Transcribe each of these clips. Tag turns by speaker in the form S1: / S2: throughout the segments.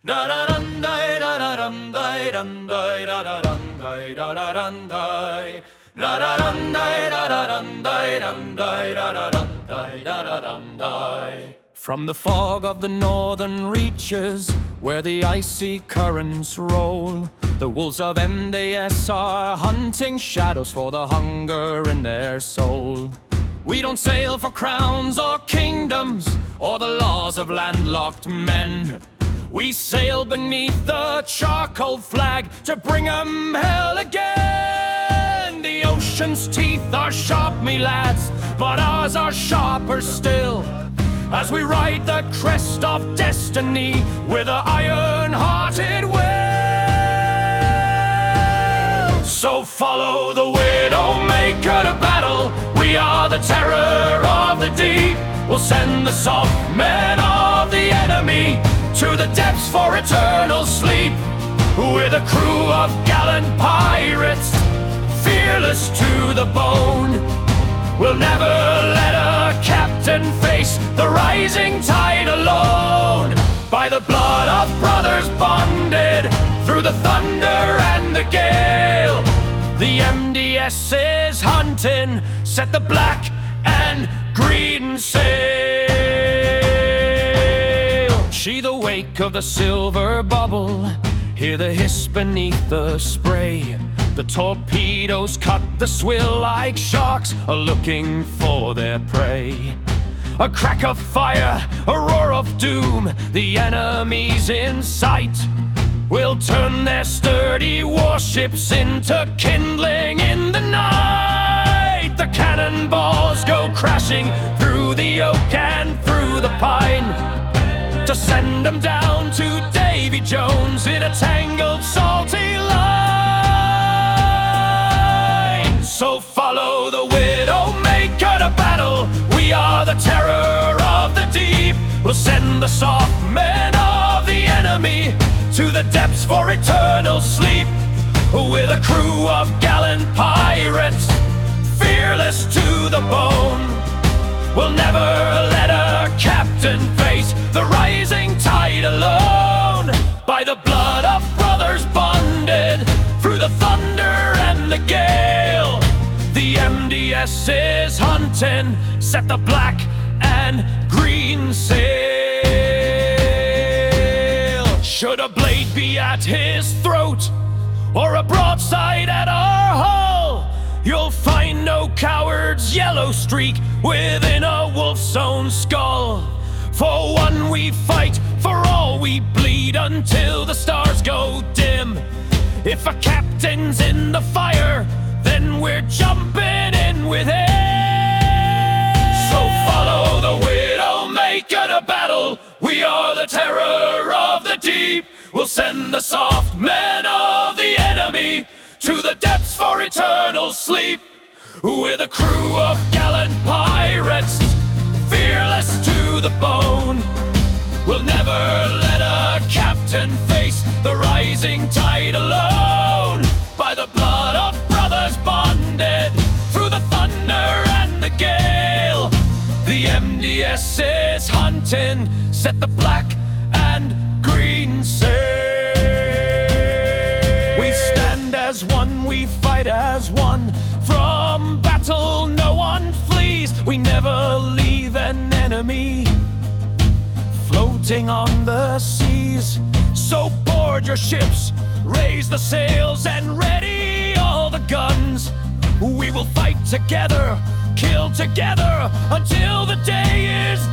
S1: From the fog of the northern reaches, where the icy currents roll, the wolves of MDS are hunting shadows for the hunger in their soul. We don't sail for crowns or kingdoms, or the laws of landlocked men. We sail beneath the charcoal flag to bring 'em hell again. The ocean's teeth are sharp, me lads, but ours are sharper still, as we ride the crest of destiny with an iron-hearted will. So follow the Widowmaker to battle. We are the terror of the deep. We'll send the soft men of the enemy to the depths for eternal sleep. We're the crew of gallant pirates, fearless to the bone. We'll never let a captain face the rising tide alone. By the blood of brothers bonded through the thunder and the gale, the MDS is hunting, set the black and green sail. See the wake of the silver bubble, hear the hiss beneath the spray. The torpedoes cut the swill like sharks are looking for their prey. A crack of fire, a roar of doom, the enemy's in sight. We'll turn their sturdy warships into kindling in the night. The cannonballs go crashing through the oak and through the pine, to send them down to Davy Jones in a tangled salty line. So follow the Widowmaker to battle. We are the terror of the deep. We'll send the soft men of the enemy to the depths for eternal sleep. With a crew of gallant pirates, fearless to the bone. We'll never let a captain face the rising tide alone. By the blood of brothers bonded through the thunder and the gale, the MDS is hunting, set the black and green sail. Should a blade be at his throat, or a broadside at our hull, you'll find no coward's yellow streak within a wolf's own skull. For one we fight, for all we bleed, until the stars go dim. If a captain's in the fire, then we're jumping in with him. So follow the Widowmaker to battle. We are the terror of the deep. We'll send the soft men of the enemy to the depths for eternal sleep. We're the crew of gallant pirates, fearless to the bone. We'll never let a captain face the rising tide alone. By the blood of brothers bonded through the thunder and the gale, the MDS is hunting, set the black and green sail. We stand as one, we fight as one. From battle no one flees. We never leave an enemy floating on the seas. So board your ships, raise the sails, and ready all the guns. We will fight together, kill together, until the day is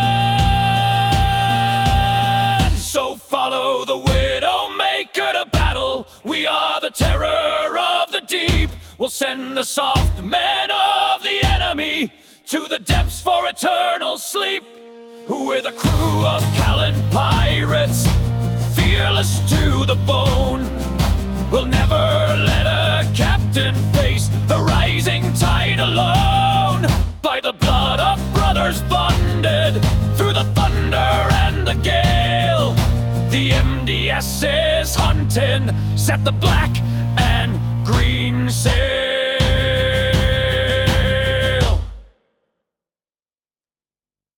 S1: done. So follow the Widowmaker to battle. We are the terror of the deep. We'll send the soft men of the enemy to the depths for eternal sleep. We're the crew of gallant pirates, fearless to the bone. We'll never let a captain face the rising tide alone. By the blood of brothers bonded through the thunder and the gale, the MDS is hunting, set the black and green sail.